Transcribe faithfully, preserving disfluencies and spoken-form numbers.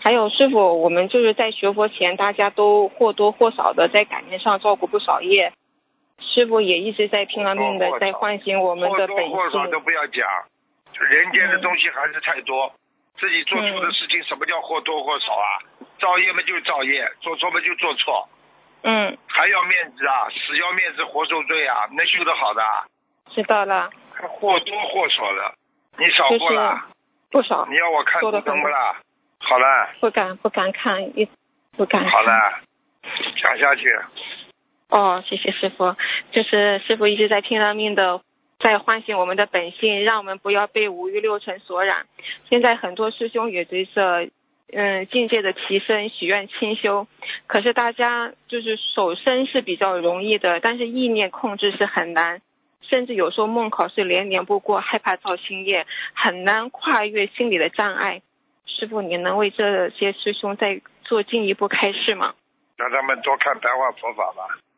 还有师傅，我们就是在学佛前，大家都或多或少的在感情上造过不少业，师傅也一直在拼了命的在唤醒我们的本性。 或多或少都不要讲，人间的东西还是太多，嗯、自己做错的事情，什么叫或多或少啊？造业嘛就是造业，做错嘛就做错。 嗯。 还要面子啊，死要面子活受罪啊，能修得好的？ 知道了。 或多或少的，你少过了。 就是、不少。 你要我看图腾不啦？好了。 不敢不敢看，一不敢看。 好了，讲下去。 哦，谢谢师傅。就是师傅一直在拼了命的在唤醒我们的本性，让我们不要被五欲六尘所染。现在很多师兄也随着嗯境界的提升许愿清修，可是大家就是守身是比较容易的，但是意念控制是很难，甚至有时候梦考是连连不过，害怕造新业，很难跨越心理的障碍。师父，你能为这些师兄再做进一步开示吗？ 让他们多看白话佛法吧。